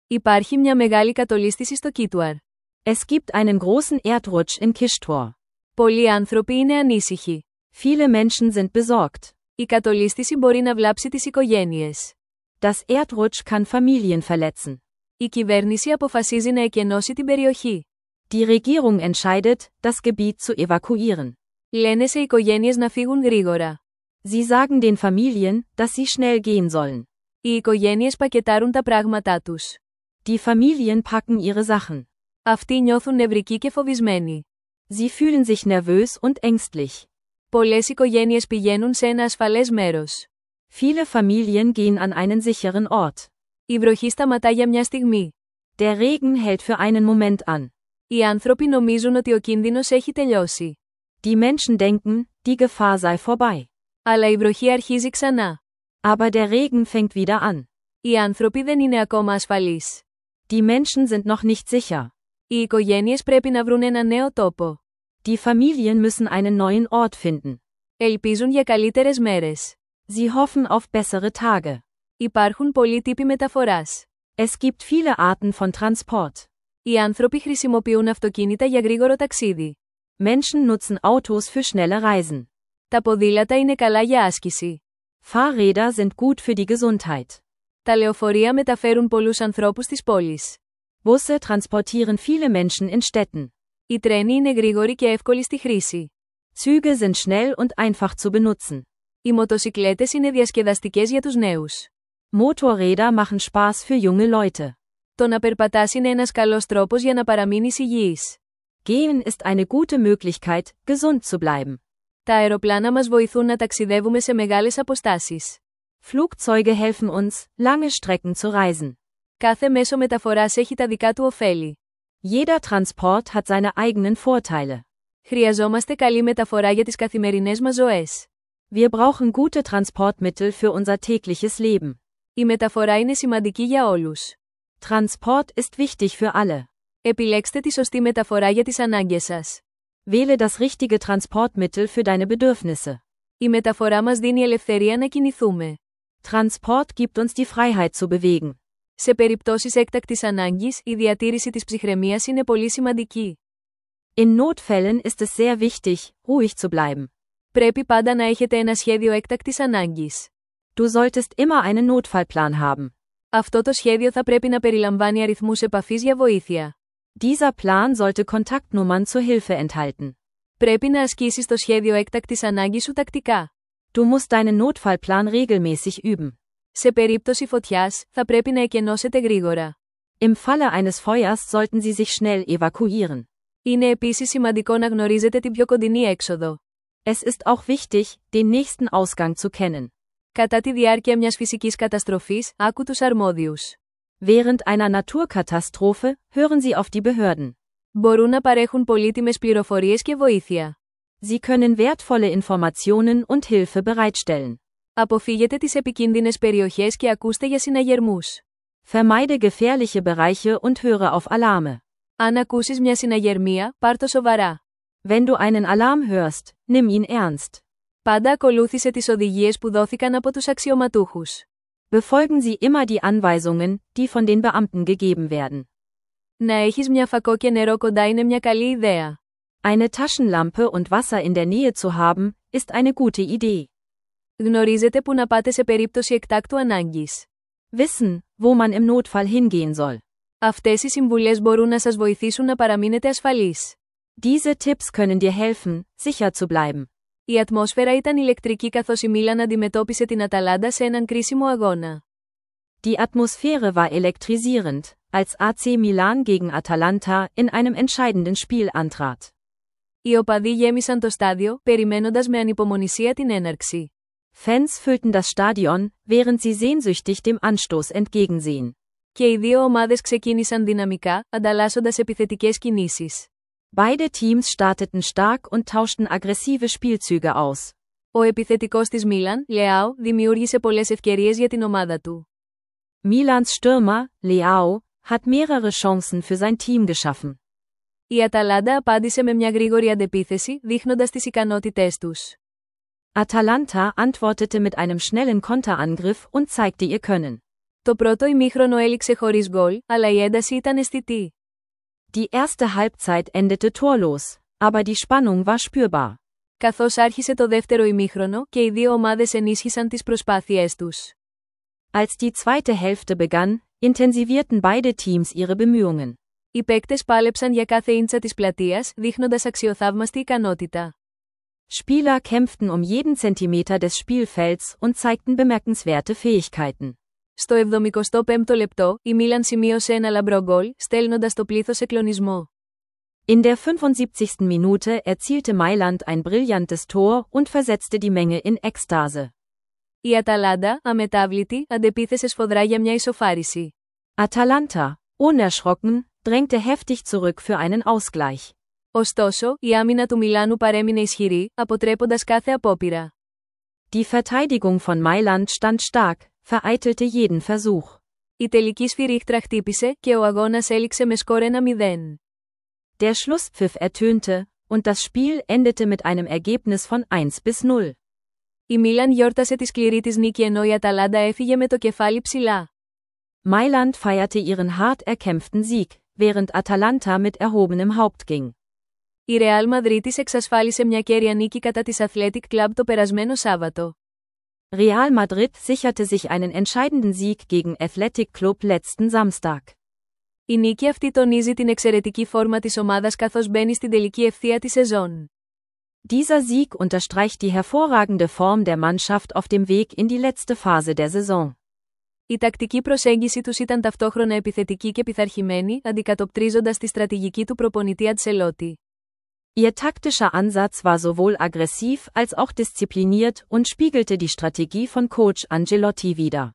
Υπάρχει μια μεγάλη κατολίσθηση στο Kitwar. Es gibt einen großen Erdrutsch in Kishtor. Πολλοί άνθρωποι είναι ανήσυχοι. Viele Menschen sind besorgt. Η κατολίσθηση μπορεί να βλάψει τις οικογένειες. Das Erdrutsch kann Familien verletzen. Η κυβέρνηση αποφασίζει να εκενώσει την περιοχή. Die Regierung entscheidet, das Gebiet zu evakuieren. Λένε σε οικογένειες να φύγουν γρήγορα. Sie sagen den Familien, dass sie schnell gehen sollen. Οι οικογένειες πακετάρουν τα πράγματά τους. Die Familien packen ihre Sachen. Αυτοί νιώθουν νευρικοί και φοβισμένοι. Sie fühlen sich nervös und ängstlich. Πολλές οικογένειες πηγαίνουν σε ένα ασφαλές μέρος. Viele Familien gehen an einen sicheren Ort. Η βροχή σταματά για μια στιγμή. Der Regen hält für einen Moment an. Οι άνθρωποι νομίζουν ότι ο κίνδυνος έχει τελειώσει. Die Menschen denken, die Gefahr sei vorbei. Αλλά η βροχή αρχίζει ξανά. Aber der Regen fängt wieder an. Οι άνθρωποι δεν είναι ακόμα ασφαλείς. Die Menschen sind noch nicht sicher. Οι οικογένειες πρέπει να βρουν ένα νέο τόπο. Die Familien müssen einen neuen Ort finden. Ελπίζουν για καλύτερες μέρες. Sie hoffen auf bessere Tage. Υπάρχουν πολλοί τύποι μεταφοράς. Es gibt viele Arten von Transport. Οι άνθρωποι χρησιμοποιούν αυτοκίνητα για γρήγορο ταξίδι. Menschen nutzen Autos für schnelle Reisen. Τα ποδήλατα είναι καλά για άσκηση. Fahrräder sind gut für die Gesundheit. Τα λεωφορεία μεταφέρουν πολλούς ανθρώπους στις πόλεις. Busse transportieren viele Menschen in Städten. Οι τρένοι είναι γρήγοροι και εύκολοι στη χρήση. Züge sind schnell und einfach zu benutzen. Οι μοτοσικλέτες είναι διασκεδαστικές για τους νέους. Motorräder machen Spaß für junge Leute. Το να περπατάς είναι ένας καλός τρόπος για να παραμείνεις υγιής. Gehen ist eine gute Möglichkeit, gesund zu bleiben. Τα αεροπλάνα μας βοηθούν να ταξιδεύουμε σε μεγάλες αποστάσεις. Flugzeuge helfen uns, lange Strecken zu reisen. Κάθε μέσο μεταφοράς έχει τα δικά του ωφέλη. Jeder Transport hat seine eigenen Vorteile. Χρειαζόμαστε καλή μεταφορά για τις καθημερινές μας ζωές. Wir brauchen gute Transportmittel für unser tägliches Leben. Η μεταφορά είναι σημαντική για όλους. Transport ist wichtig für alle. Επιλέξτε τη σωστή μεταφορά για τις ανάγκες σας. Wähle das richtige Transportmittel für deine Bedürfnisse. Η μεταφορά μας δίνει ελευθερία να κινηθούμε. Transport gibt uns die Freiheit zu bewegen. Σε περιπτώσεις έκτακτης ανάγκης, η διατήρηση της ψυχραιμίας είναι πολύ σημαντική. In Notfällen ist es sehr wichtig, ruhig zu bleiben. Πρέπει πάντα να έχετε ένα σχέδιο έκτακτης ανάγκης. Du solltest immer einen Notfallplan haben. Αυτό το σχέδιο θα πρέπει να περιλαμβάνει αριθμούς επαφής για βοήθεια. Dieser Plan sollte Kontaktnummern zur Hilfe enthalten. Πρέπει να ασκήσεις το σχέδιο έκτακτης ανάγκης σου τακτικά. Du musst deinen Notfallplan regelmäßig üben. Σε περίπτωση φωτιάς, θα πρέπει να εκενώσετε γρήγορα. Im Falle eines Feuers sollten Sie sich schnell evakuieren. Είναι επίσης σημαντικό να γνωρίζετε την πιο κοντινή έξοδο. Es ist auch wichtig, den nächsten Ausgang zu kennen. Κατά τη διάρκεια μιας φυσικής καταστροφής, άκου τους αρμόδιους. Während einer Naturkatastrophe, hören Sie auf die Behörden. Μπορούν να παρέχουν πολύτιμες πληροφορίες και βοήθεια. Sie können wertvolle Informationen und Hilfe bereitstellen. Αποφύγετε τις επικίνδυνες περιοχές και ακούστε για συναγερμούς. Vermeide gefährliche Bereiche und höre auf Alarme. Αν ακούσεις μια συναγερμία, πάρ' το σοβαρά. Wenn du einen Alarm hörst, nimm ihn ernst. Πάντα ακολούθησε τις οδηγίες που δόθηκαν από τους αξιωματούχους. Befolgen Sie immer die Anweisungen, die von den Beamten gegeben werden. Να έχεις μια φακό και νερό κοντά είναι μια καλή ιδέα. Eine Taschenlampe und Wasser in der Nähe zu haben, ist eine gute Idee. Γνωρίζετε που να πάτε σε περίπτωση εκτάκτου ανάγκης. Wissen, wo man im Notfall hingehen soll. Αυτές οι συμβουλές μπορούν να σας βοηθήσουν να παραμείνετε ασφαλείς. Diese Tipps können dir helfen, sicher zu bleiben. Η ατμόσφαιρα ήταν ηλεκτρική καθώς η Μίλαν αντιμετώπισε την Αταλάντα σε έναν κρίσιμο αγώνα. Die Atmosphäre war elektrisierend, als AC Milan gegen Atalanta in einem entscheidenden Spiel antrat. Οι οπαδοί γέμισαν το στάδιο, περιμένοντας με ανυπομονησία την έναρξη. Fans füllten das Stadion, während sie sehnsüchtig dem Anstoß entgegensehen. Και οι δύο ομάδες ξεκίνησαν δυναμικά, ανταλλάσσοντας επιθετικές κινήσεις. Beide Teams starteten stark und tauschten aggressive Spielzüge aus. Ο επιθετικός της Μίλαν, Leao, δημιούργησε πολλές ευκαιρίες για την ομάδα του. Milans Stürmer, Leao, hat mehrere Chancen für sein Team geschaffen. Η Αταλάντα απάντησε με μια γρήγορη αντεπίθεση, δείχνοντας τις ικανότητές τους. Atalanta antwortete mit einem schnellen Konterangriff und zeigte ihr Können. Το πρώτο ημίχρονο έληξε χωρίς γκολ, αλλά η ένταση ήταν αισθητή. Die erste Halbzeit endete torlos, aber die Spannung war spürbar. Καθώς άρχισε το δεύτερο ημίχρονο και οι δύο ομάδες ενίσχυσαν τις προσπάθειές τους. Als die zweite Hälfte begann, intensivierten beide Teams ihre Bemühungen. Οι παίκτες πάλεψαν για κάθε ίντσα της πλατείας, δείχνοντας αξιοθαύμαστη ικανότητα. Spieler kämpften um jeden Zentimeter des Spielfelds und zeigten bemerkenswerte Fähigkeiten. Στο 75ο λεπτό, η Μίλαν σημείωσε ένα λαμπρό γκολ, στέλνοντας το πλήθος σε κλονισμό. In der 75. Minute erzielte Mailand ein brillantes Tor und versetzte die Menge in Ekstase. Η Αταλάντα, αμετάβλητη, αντεπίθεσε σφοδρά για μια ισοφάριση. Atalanta, unerschrocken, drängte heftig zurück für einen Ausgleich. Ωστόσο, η άμυνα του Μιλάνου παρέμεινε ισχυρή, αποτρέποντας κάθε απόπειρα. Die Verteidigung von Mailand stand stark, vereitelte jeden Versuch. Η τελική σφυρίχτρα χτύπησε και ο αγώνας έληξε με σκορ 1-0. Der Schlusspfiff ertönte, und das Spiel endete mit einem Ergebnis von 1-0. Η Μίλαν γιόρτασε τη σκληρή της νίκη ενώ η Αταλάντα έφυγε με το κεφάλι ψηλά. Mailand feierte ihren hart erkämpften Sieg, während Atalanta mit erhobenem Haupt ging. Η Real Madrid εξασφάλισε μια κέρια νίκη κατά της Athletic Club το περασμένο Σάββατο. Real Madrid sicherte sich einen entscheidenden Sieg gegen Athletic Club letzten Samstag. Η νίκη αυτή τονίζει την εξαιρετική φόρμα της ομάδας καθώς μπαίνει στην τελική ευθεία της σεζόν. Dieser Sieg unterstreicht die hervorragende Form der Mannschaft auf dem Weg in die letzte Phase der Saison. Η τακτική προσέγγιση τους ήταν ταυτόχρονα επιθετική και πειθαρχημένη, αντικατοπτρίζοντας τη στρατηγική του προπονητή Αντσελότη. Ihr taktischer Ansatz war sowohl aggressiv als auch diszipliniert und spiegelte die Strategie von Coach Ancelotti wider.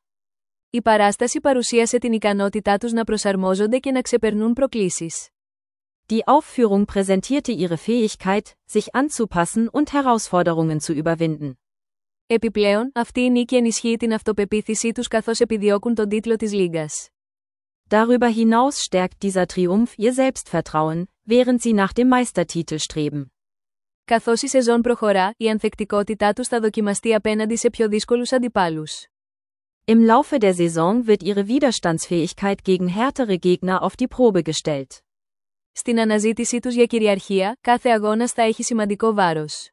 Η παράσταση παρουσίασε την ικανότητά τους να προσαρμόζονται και να ξεπερνούν προκλήσεις. Die Aufführung präsentierte ihre Fähigkeit, sich anzupassen und Herausforderungen zu überwinden. Επιπλέον, αυτή η νίκη ενισχύει την αυτοπεποίθησή τους καθώς επιδιώκουν τον τίτλο της Λίγκας. Darüber hinaus stärkt dieser Triumph ihr Selbstvertrauen, während sie nach dem Meistertitel streben. Καθώς η σεζόν προχωρά, η ανθεκτικότητά τους θα δοκιμαστεί απέναντι σε πιο δύσκολους αντιπάλους. Im Laufe der Saison wird ihre Widerstandsfähigkeit gegen härtere Gegner auf die Probe gestellt. Στην αναζήτησή τους για κυριαρχία, κάθε αγώνας θα έχει σημαντικό βάρος.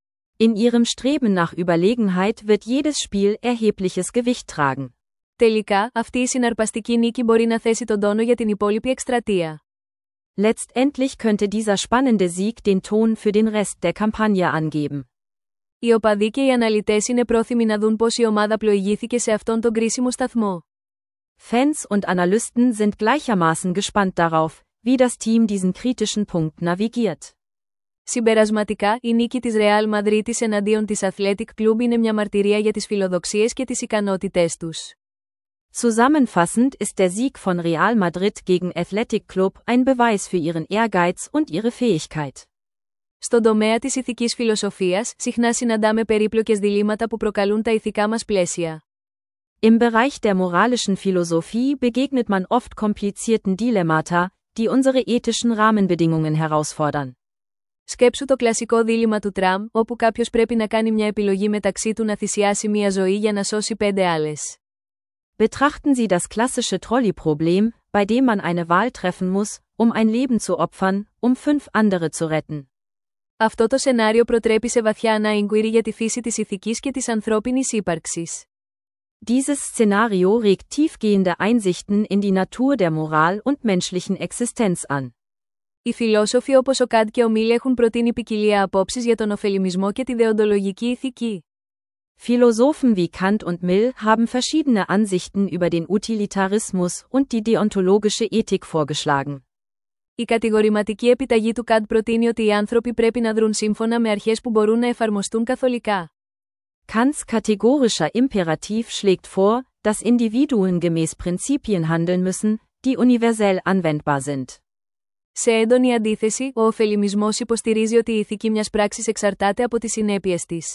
In ihrem Streben nach Überlegenheit wird jedes Spiel erhebliches Gewicht tragen. Τελικά, αυτή η συναρπαστική νίκη μπορεί να θέσει τον τόνο για την υπόλοιπη εκστρατεία. Letztendlich könnte dieser spannende Sieg den Ton für den Rest der Kampagne angeben. Οι οπαδοί και οι αναλυτές είναι πρόθυμοι να δουν πώς η ομάδα πλοηγήθηκε σε αυτόν τον κρίσιμο σταθμό. Fans und Analysten sind gleichermaßen gespannt darauf, wie das Team diesen kritischen Punkt navigiert. Συμπερασματικά, η νίκη της Real Madrid εναντίον της Athletic Club είναι μια μαρτυρία για τις φιλοδοξίες και τις ικανότητές τους. Zusammenfassend ist der Sieg von Real Madrid gegen Athletic Club ein Beweis für ihren Ehrgeiz und ihre Fähigkeit. Στον τομέα της ηθικής φιλοσοφίας, συχνά συναντάμε περίπλοκες διλήμματα που προκαλούν τα ηθικά μας πλαίσια. Im Bereich der moralischen Philosophie begegnet man oft komplizierten Dilemmata, die unsere ethischen Rahmenbedingungen herausfordern. Σκέψου το κλασικό δίλημμα του τραμ, όπου κάποιος πρέπει να κάνει μια επιλογή μεταξύ του να θυσιάσει μια ζωή για να σώσει 5 άλλες. Betrachten Sie das klassische Trolley-Problem, bei dem man eine Wahl treffen muss, um ein Leben zu opfern, um 5 andere zu retten. Αυτό το σενάριο προτρέπει σε βαθιά ανάγκη για τη φύση της ηθικής και της ανθρώπινης ύπαρξης. Dieses Szenario regt tiefgehende Einsichten in die Natur der Moral und menschlichen Existenz an. Οι φιλόσοφοι όπως ο Καντ και ο Μίλ έχουν προτείνει ποικιλία απόψεις για τον ωφελημισμό και τη δεοντολογική ηθική. Philosophen wie Kant und Mill haben verschiedene Ansichten über den Utilitarismus und die deontologische Ethik vorgeschlagen. Η κατηγορηματική επιταγή του Καντ προτείνει ότι οι άνθρωποι πρέπει να δρουν σύμφωνα με αρχές που μπορούν να εφαρμοστούν καθολικά. Kants kategorischer Imperativ schlägt vor, dass Individuen gemäß Prinzipien handeln müssen, die universell anwendbar sind. Σε έντονη αντίθεση, ο ωφελημισμός υποστηρίζει ότι η ηθική μιας πράξης εξαρτάται από τις συνέπειες της.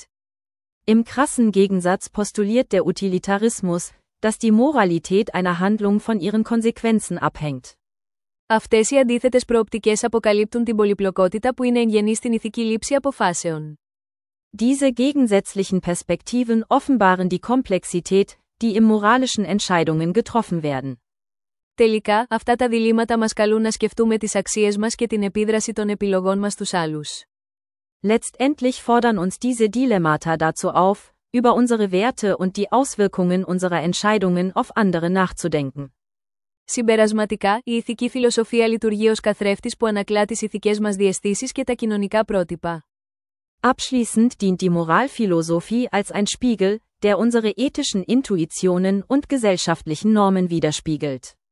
Im krassen Gegensatz postuliert der Utilitarismus, dass die Moralität einer Handlung von ihren Konsequenzen abhängt. Αυτές οι αντίθετες προοπτικές αποκαλύπτουν την πολυπλοκότητα που είναι εγγενή στην ηθική λήψη αποφάσεων. Diese gegensätzlichen Perspektiven offenbaren die Komplexität, die in moralischen Entscheidungen getroffen werden. Τελικά, αυτά τα διλήμματα μας καλούν να σκεφτούμε τις αξίες μας και την επίδραση των επιλογών μας στους άλλους. Letztendlich fordern uns diese Dilemmata dazu auf, über unsere Werte und die Auswirkungen unserer Entscheidungen auf andere nachzudenken. Συμπερασματικά, η ηθική φιλοσοφία λειτουργεί ως καθρέφτης που ανακλά τις ηθικές μας διαισθήσεις και τα κοινωνικά πρότυπα. Abschließend dient die Moralphilosophie als ein Spiegel, der unsere ethischen Intuitionen und gesellschaftlichen Normen widerspiegelt.